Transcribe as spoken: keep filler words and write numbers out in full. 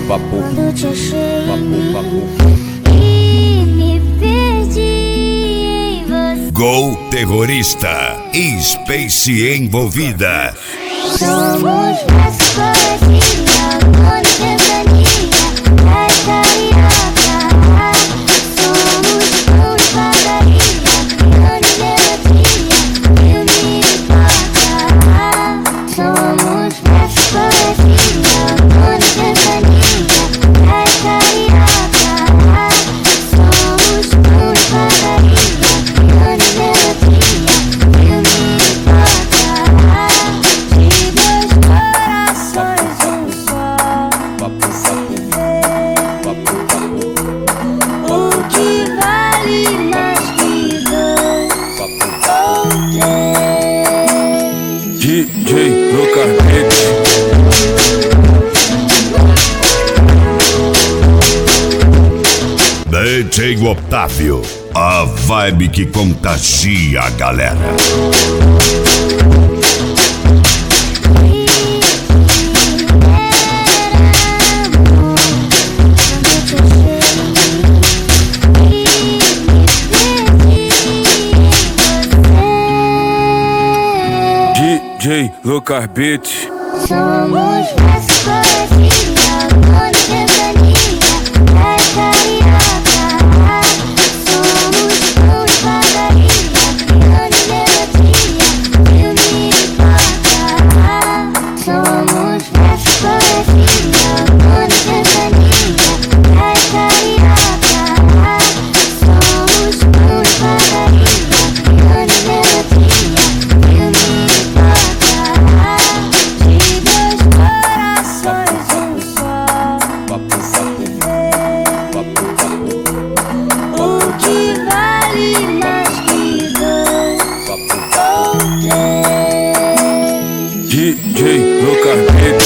papo, quando te achei papo, papo. e me perdi em você. Gol Terrorista e Space envolvida. Somos versos, poesia, amor e ventania, é carioca. Somos pão e padaria, piano e melodia, filme e pipoca. Somos versos, poesia, amor e ventania, é carioca. Somos pão e padaria, piano e melodia, filme e pipoca. De dois corações, um só, se vê. O que vale mais que dois ou três? D J Lucas Beats. D J Otávio, a vibe que contagia a galera. D J Lucas Beats. Somos versos, poesia, amor e ventania, é carioca. Somos pão e padaria, piano e melodia, filme e pipoca. Somos versos, poesia, amor e ventania, é carioca. Somos pão e padaria, piano e melodia, filme e pipoca. De dois corações, um só, se vê. O que vale mais que dois ou três? D J Lucas Beats.